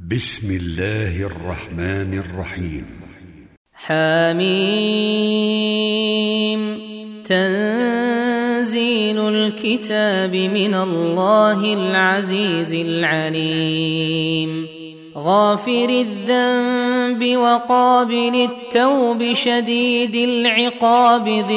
بسم الله الرحمن الرحيم. حميم. تنزيل الكتاب من الله العزيز العليم. غافر الذنب وقابل التوب شديد العقاب ذي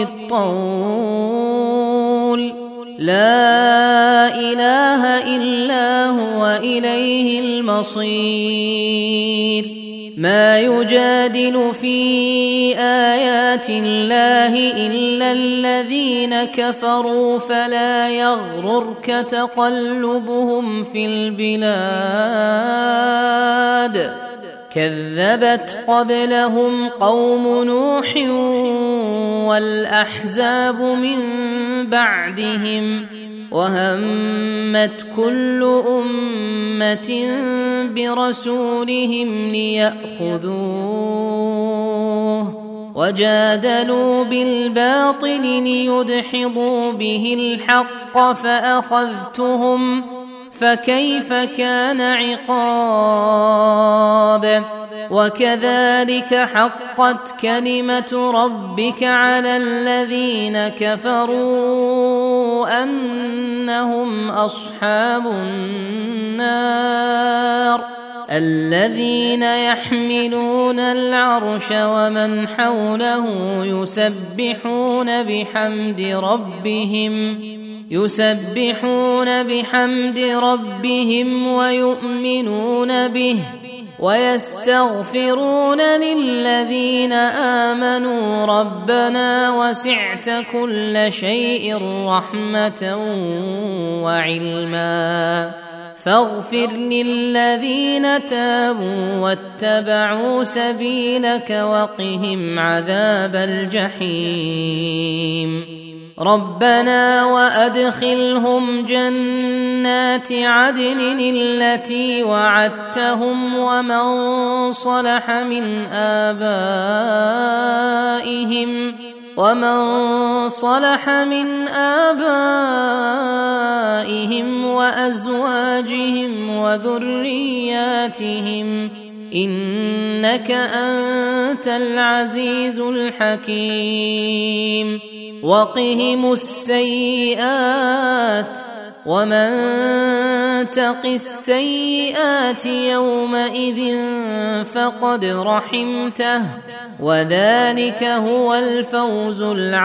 الطول. لا إله إلا هو إليه المصير. ما يجادل في آيات الله إلا الذين كفروا فلا يغررك تقلبهم في البلاد. كذبت قبلهم قوم نوح والأحزاب من بعدهم وهمت كل أمة برسولهم ليأخذوه وجادلوا بالباطل ليدحضوا به الحق فأخذتهم فكيف كان عقاب. وكذلك حقت كلمة ربك على الذين كفروا أنهم أصحاب النار. الذين يحملون العرش ومن حوله يسبحون بحمد ربهم ويؤمنون به ويستغفرون للذين آمنوا ربنا وسعت كل شيء رحمة وعلما فاغفر للذين تابوا واتبعوا سبيلك وقهم عذاب الجحيم. ربنا وأدخلهم جنات عدن التي وعدتهم ومن صلح من آبائهم وأزواجهم وذرياتهم إنك أنت العزيز الحكيم. وقهم السيئات ومن تق السيئات يومئذ فقد رحمته وذلك هو الفوز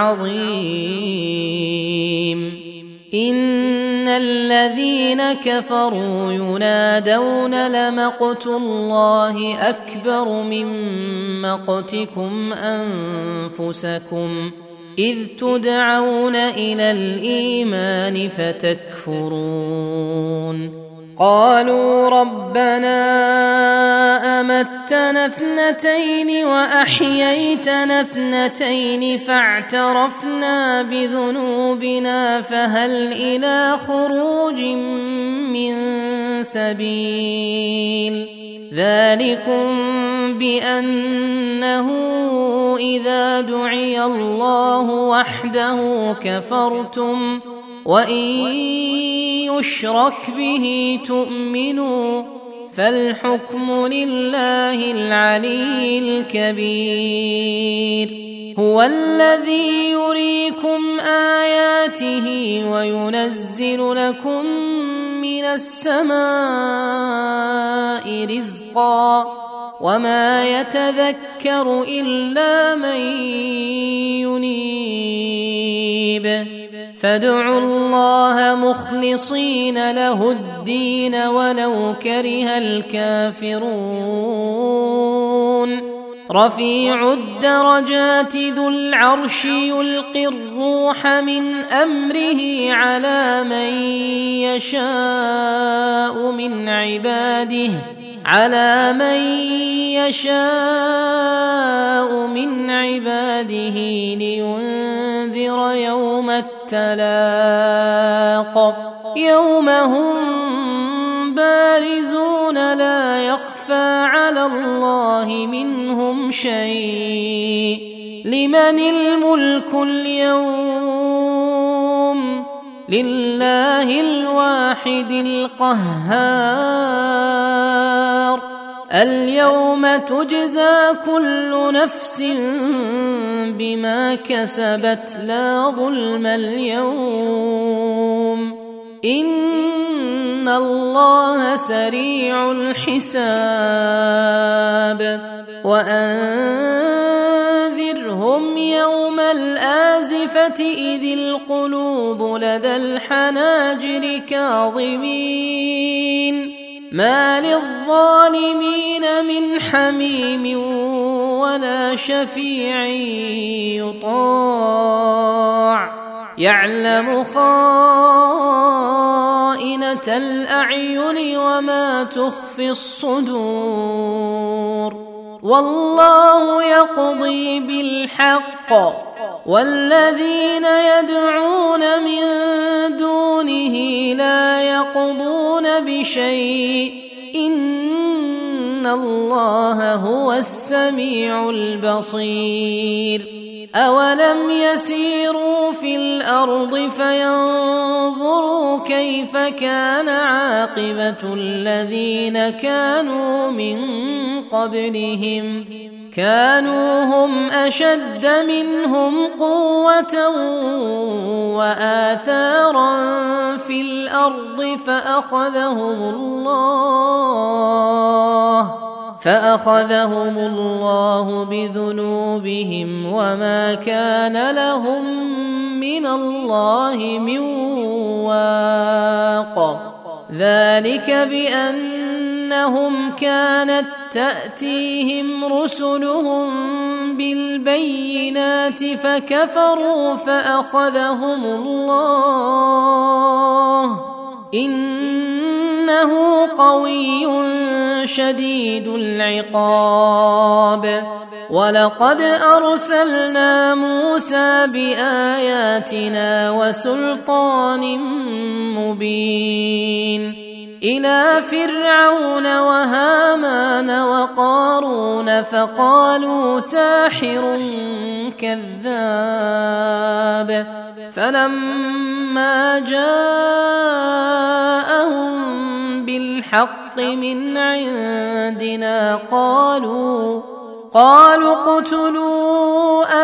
العظيم. إن الذين كفروا ينادون لمقت الله أكبر من مقتكم أنفسكم إذ تدعون إلى الإيمان فتكفرون. قالوا ربنا أمتنا اثنتين وأحييتنا اثنتين فاعترفنا بذنوبنا فهل إلى خروج من سبيل. ذلكم بأنه إذا دعي الله وحده كفرتم وإن يشرك به تؤمنوا فالحكم لله العلي الكبير. هو الذي يريكم آياته وينزل لكم من السماء رزقا وما يتذكر إلا من ينيب. فادعوا الله مخلصين له الدين ولو كره الكافرون. رفيع الدرجات ذو العرش يلقي الروح من أمره على من يشاء من عباده لينذر يوم التلاق. يوم هم بارزون لا يخفى على الله منهم شيء. لمن الملك اليوم؟ لله الواحد القهار. اليوم تجزى كل نفس بما كسبت لا ظلم اليوم إن الله سريع الحساب وأنذرهم يوم الآزفة إذ القلوب لدى الحناجر كاظمين ما للظالمين من حميم ولا شفيع يطاع يعلم خائنة الأعين وما تخفي الصدور والله يقضي بالحق والذين يدعون من دونه لا يقضون بشيء إن الله هو السميع البصير أولم يسيروا في الأرض فينظروا كيف كان عاقبة الذين كانوا من قبلهم كانوا هم أشد منهم قوة وآثارا في الأرض فأخذهم الله بذنوبهم وما كان لهم من الله من واق ذلك بأنهم كانت تأتيهم رسلهم بالبينات فكفروا فأخذهم الله إنه قوي شديد العقاب ولقد أرسلنا موسى بآياتنا وسلطان مبين إلى فرعون وهامان وقارون فقالوا ساحر كذاب فلما جاءهم بالحق من عندنا قالوا اقتلوا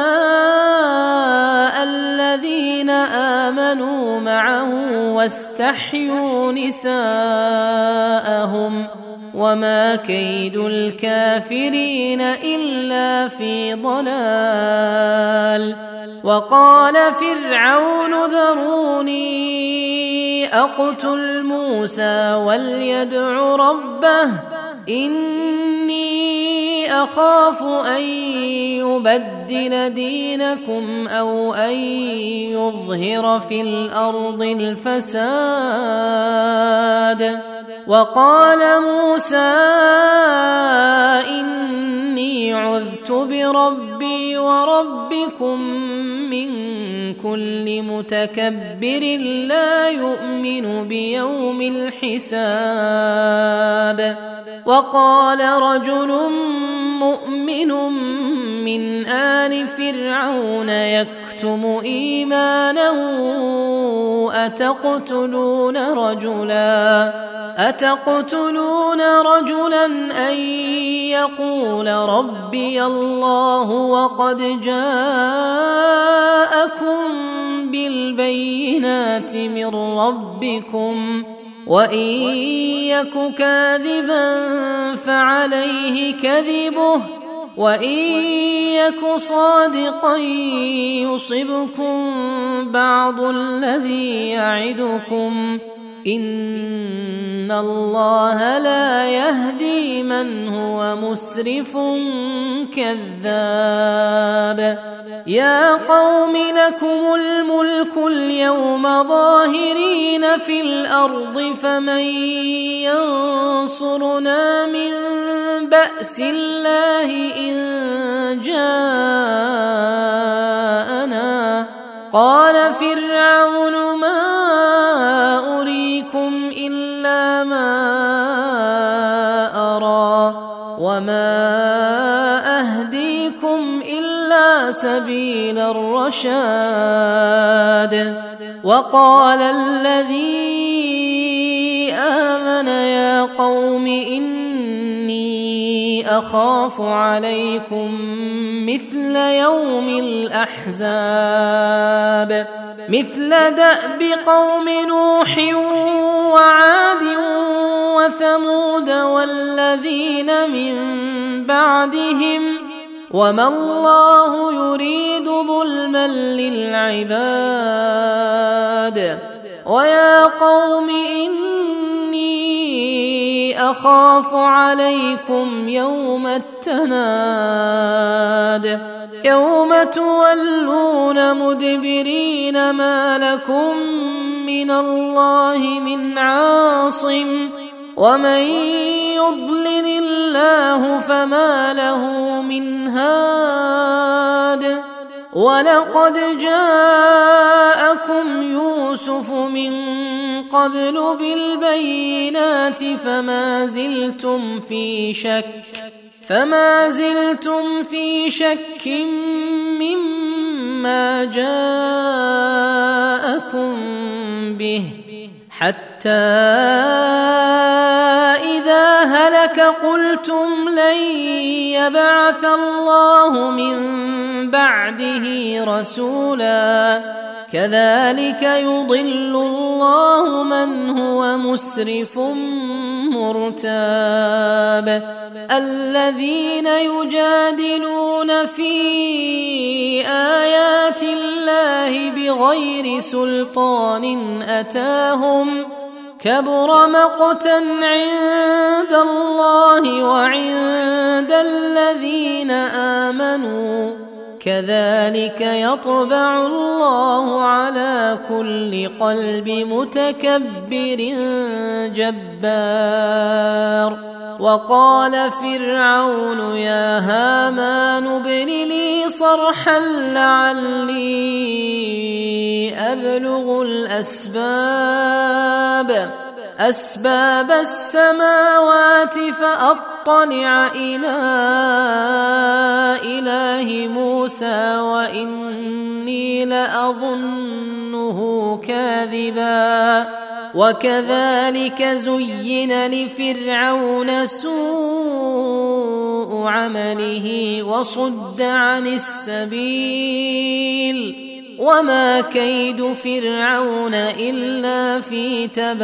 أبناء الذين آمنوا معه واستحيوا نساءهم وما كيد الكافرين إلا في ضلال وقال فرعون ذروني أقتل موسى وليدع ربه إني أخاف أن يبدل دينكم أو أن يظهر في الأرض الفساد وقال موسى إني عذت بربي وربكم من كل متكبر لا يؤمن بيوم الحساب وقال رجل مؤمن من آل فرعون يكتم إيمانه أتقتلون رجلا أن يقول ربي الله وقد جاءكم بالبينات من ربكم وإن يك كاذبا فعليه كذبه وإن يك صادقا يصبكم بعض الذي يعدكم إن الله لا يهدي من هو مسرف كذاب يا قوم لكم الملك اليوم ظاهرين في الأرض فمن ينصرنا من بأس الله إن جاءنا قال فرعون ما أريكم إلا ما أرى وما أهديكم إلا سبيل الرشاد وقال الذي آمن يا قوم إني أخاف عليكم مثل يوم الأحزاب مثل دأب قوم نوح وعاد وثمود والذين من بعدهم وما الله يريد ظلما للعباد ويا قوم إني أخاف عليكم يوم التناد يوم تولون مدبرين ما لكم من الله من عاصم ومن يضلل الله فما له من هاد ولقد جاءكم يوسف من قبل بالبينات فما زلتم في شك مما جاءكم به حتى إذا هلك قلتم لن يبعث الله من بعده رسولا كذلك يضل الله من هو مسرف مرتاب الذين يجادلون في آيات الله بغير سلطان أتاهم كبر مقتا عند الله وعند الذين آمنوا كذلك يطبع الله على كل قلب متكبر جبار وقال فرعون يا هامان ابن لي صرحا لعلي أبلغ أسباب السماوات فأطلع إلى إله موسى وإني لأظنه كاذبا وكذلك زين لفرعون سوء عمله وصد عن السبيل وما كيد فرعون إلا في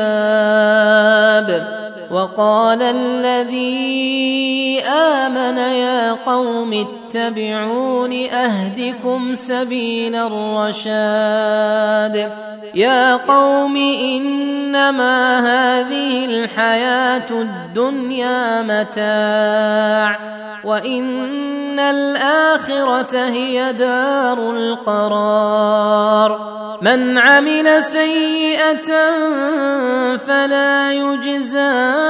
تباب وقال الذي آمن يا قوم اتبعون أهدكم سبيل الرشاد يا قوم إنما هذه الحياة الدنيا متاع وإن الآخرة هي دار القرار من عمل سيئة فلا يجزى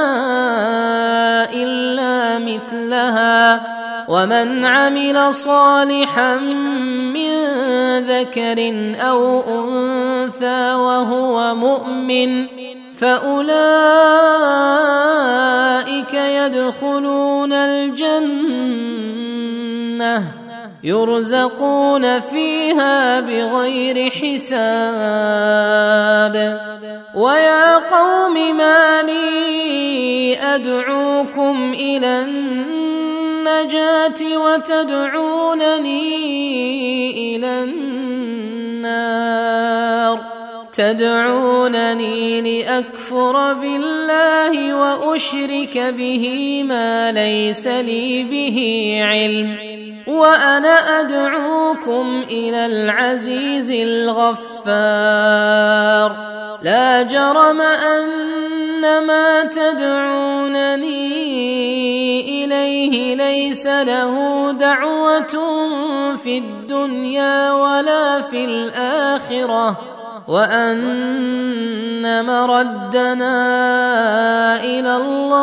إلا مثلها ومن عمل صالحا من ذكر أو أنثى وهو مؤمن فأولئك يدخلون الجنة يرزقون فيها بغير حساب ويا قوم ما لي أدعوكم إلى النجاة وتدعونني إلى النار تدعونني لأكفر بالله وأشرك به ما ليس لي به علم وأنا أدعوكم إلى العزيز الغفار لا جرم أن ما تدعونني إليه ليس له دعوة في الدنيا ولا في الآخرة وأن مردنا إلى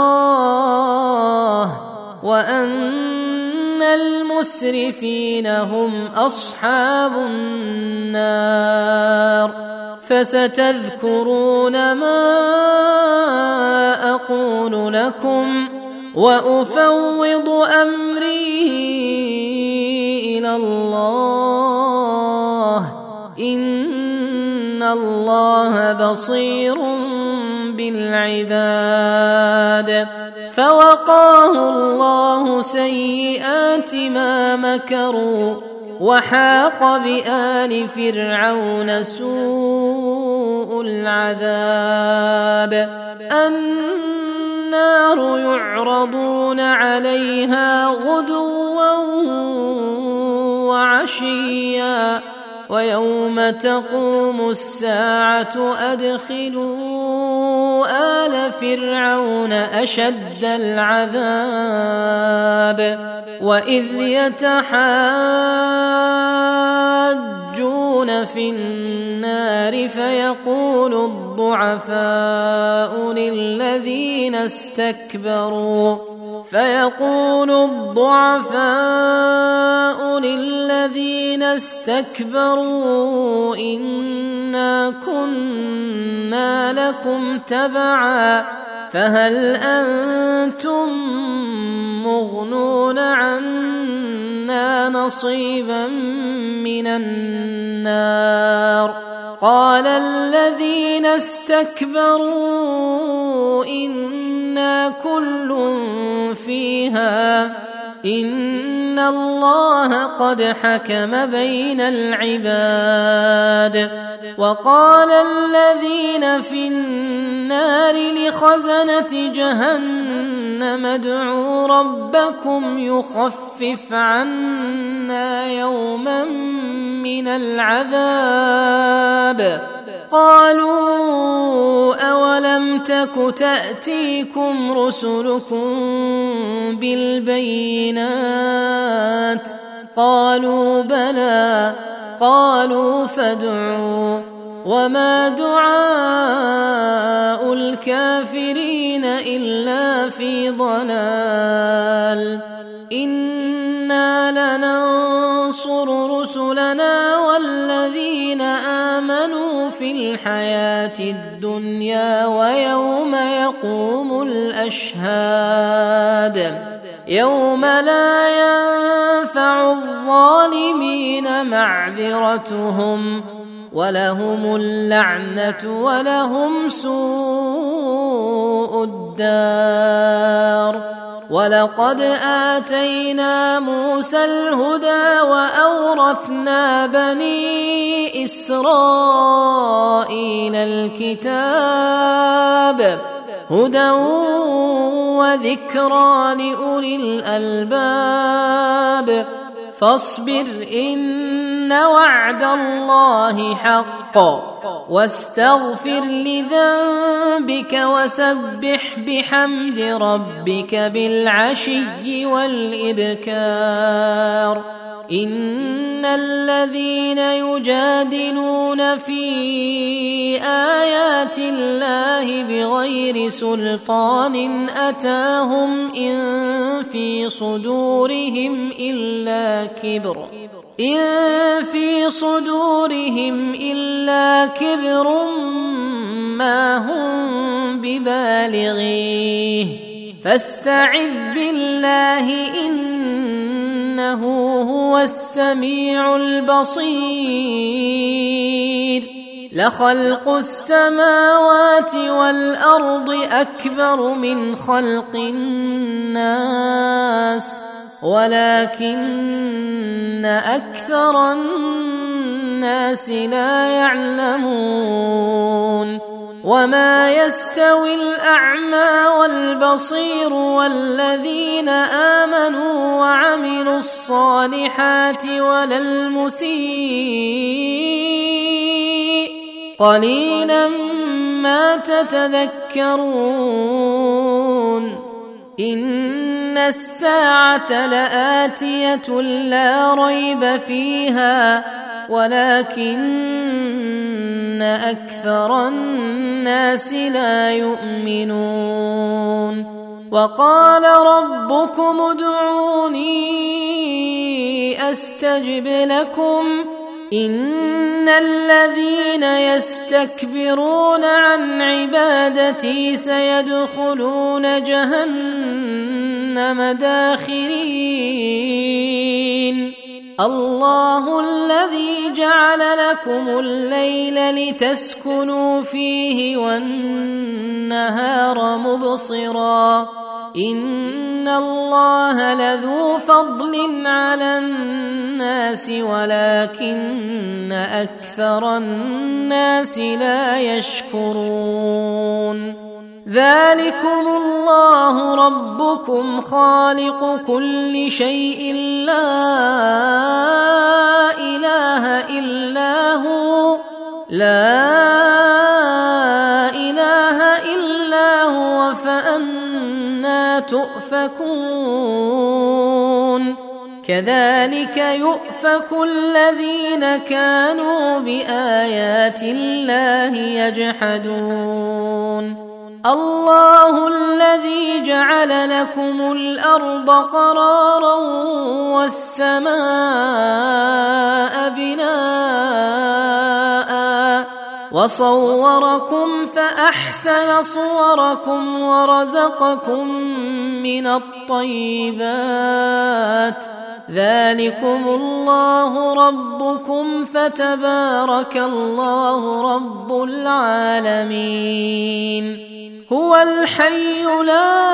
الله وأن المسرفين هم أصحاب النار فستذكرون ما أقول لكم وأفوض أمري إلى الله إن الله بصير بالعباد فوقاه الله سيئات ما مكروا وحاق بآل فرعون سوء العذاب النار يعرضون عليها غدوا وعشيا ويوم تقوم الساعة أدخلوا آل فرعون أشد العذاب وإذ يتحاجون في النار فيقول الضعفاء للذين استكبروا إنا كنا لكم تبعا فهل أنتم مغنون عنا نصيبا من النار قال الذين استكبروا إنا كل فيها إن الله قد حكم بين العباد وقال الذين في النار لخزنة جهنم ادعوا ربكم يخفف عنا يوما من العذاب قالوا أولم تك تأتيكم رسلكم بالبينات قالوا بلى قالوا فادعوا وما دعاء الكافرين إلا في ضلال إنا لننصر رسلنا والذين آمنوا في الحياة الدنيا ويوم يقوم الأشهاد يوم لا ينفع الظالمين معذرتهم ولهم اللعنة ولهم سوء الدار ولقد آتينا موسى الهدى وأورثنا بني إسرائيل الكتاب هدى وذكرى لأولي الألباب فاصبر إن وعد الله حق واستغفر لذنبك وسبح بحمد ربك بالعشي والإبكار إن الذين يجادلون في آيات الله بغير سلطان أتاهم إن في صدورهم إلا كبر ما هم ببالغيه فاستعذ بالله إنه هو السميع البصير لخلق السماوات والأرض أكبر من خلق الناس ولكن أكثر الناس لا يعلمون وما يستوي الأعمى والبصير والذين آمنوا وعملوا الصالحات ولا المسيء قليلا ما تتذكرون إن الساعة لآتية لا ريب فيها ولكن أكثر الناس لا يؤمنون وقال ربكم ادعوني أستجب لكم إن الذين يستكبرون عن عبادتي سيدخلون جهنم داخرين الله الذي جعل لكم الليل لتسكنوا فيه والنهار مبصرا إن الله لذو فضل على الناس ولكن أكثر الناس لا يشكرون ذلكم الله ربكم خالق كل شيء لا إله إلا هو فأنا تؤفكون كذلك يؤفك الذين كانوا بآيات الله يجحدون الله الذي جعل لكم الأرض قرارا والسماء بناء وصوركم فأحسن صوركم ورزقكم من الطيبات ذلكم الله ربكم فتبارك الله رب العالمين هو الحي لا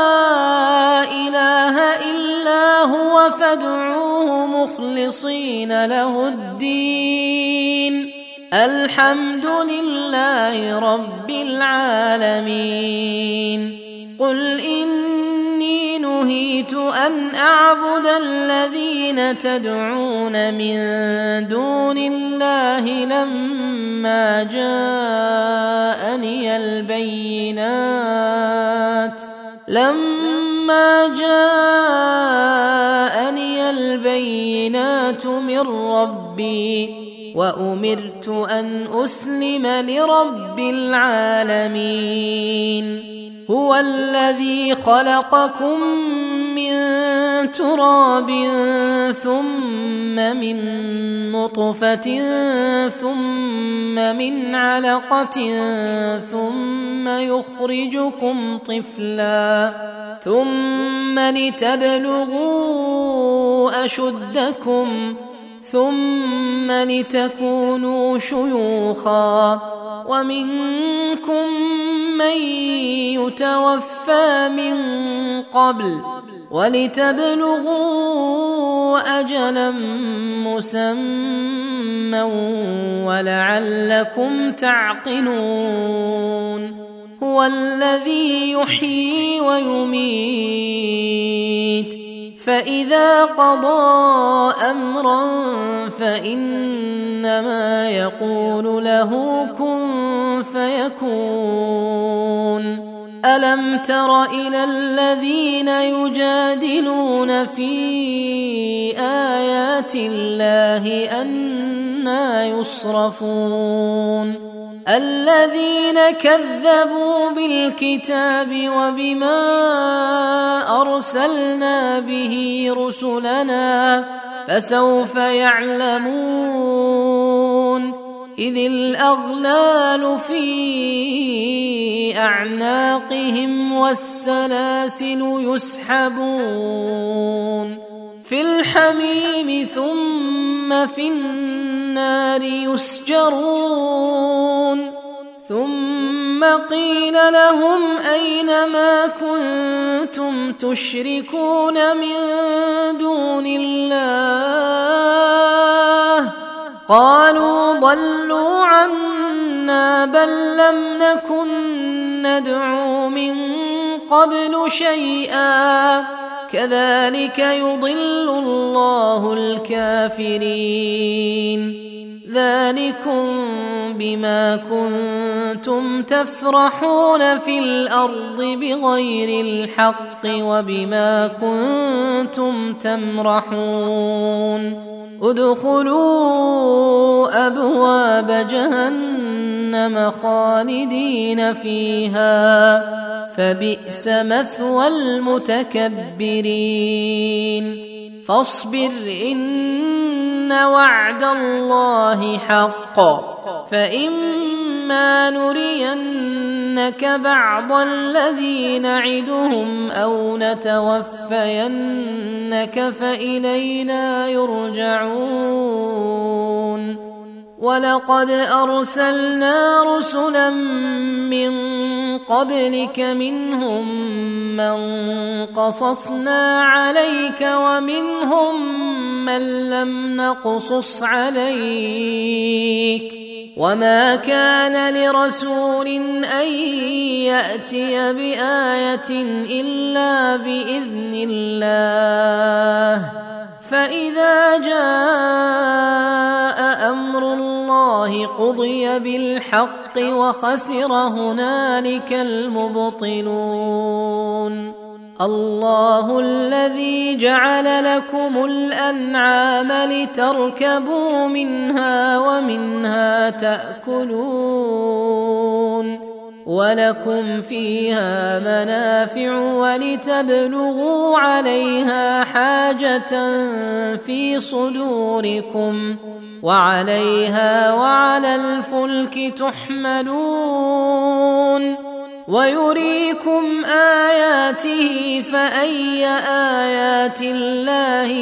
إله إلا هو فادعوه مخلصين له الدين الحمد لله رب العالمين قل إني نهيت أن أعبد الذين تدعون من دون الله لما جاءني البينات من ربي وأمرت أن أسلم لرب العالمين هو الذي خلقكم من تراب ثم من نطفة ثم من علقة ثم يخرجكم طفلا ثم لتبلغوا أشدكم ثم لتكونوا شيوخا ومنكم من يتوفى من قبل ولتبلغوا أجلا مسمى ولعلكم تعقلون هو الذي يحيي ويميت فإذا قضى أمرا فإنما يقول له كن فيكون ألم تر إلى الذين يجادلون في آيات الله أنى يصرفون الذين كذبوا بالكتاب وبما أرسلنا به رسلنا فسوف يعلمون إذ الأغلال في أعناقهم والسلاسل يسحبون في الحميم ثم في النار يسجرون ثم قيل لهم أين ما كنتم تشركون من دون الله قالوا ضلوا عنا بل لم نكن ندعو من قبل شيئا كذلك يضل الله الكافرين ذلكم بما كنتم تفرحون في الأرض بغير الحق وبما كنتم تمرحون ادخلوا أبواب جهنم خالدين فيها فبئس مثوى المتكبرين فاصبر إن وعد الله حق فإما نرينك بعض الذي نعدهم أو نتوفينك فإلينا يرجعون ولقد أرسلنا رسلا من قبلك منهم من قصصنا عليك ومنهم من لم نقصص عليك وما كان لرسول أن يأتي بآية إلا بإذن الله فإذا جاء أمر الله قضي بالحق وخسر هنالك المبطلون الله الذي جعل لكم الأنعام لتركبوا منها ومنها تأكلون ولكم فيها منافع ولتبلغوا عليها حاجة في صدوركم وعليها وعلى الفلك تحملون ويريكم آياته فأي آيات الله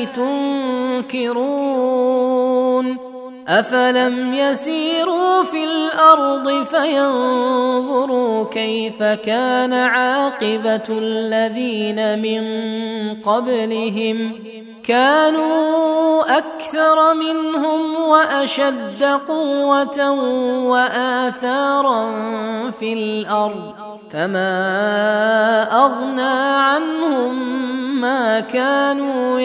تنكرون أفلم يسيروا في الأرض فينظروا كيف كان عاقبة الذين من قبلهم كانوا أكثر منهم وأشد قوة وآثارا في الأرض فما أغنى عنهم ما كانوا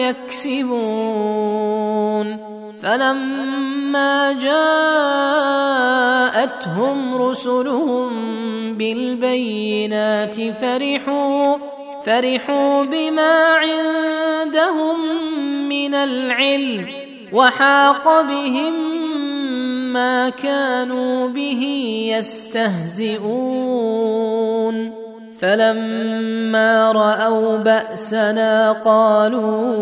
يكسبون فلما جاءتهم رسلهم بالبينات فرحوا بما عندهم من العلم وحاق بهم ما كانوا به يستهزئون فلما رأوا بأسنا قالوا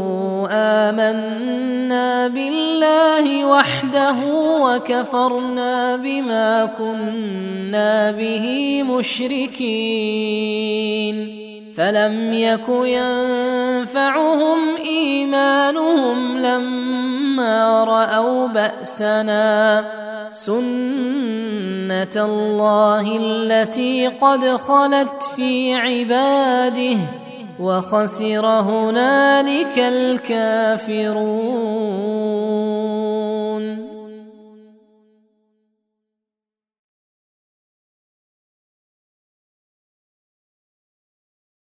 آمنا بالله وحده وكفرنا بما كنا به مشركين فلم يك ينفعهم إيمانهم لما رأوا بأسنا سنة الله التي قد خلت في عباده وخسر هنالك الكافرون.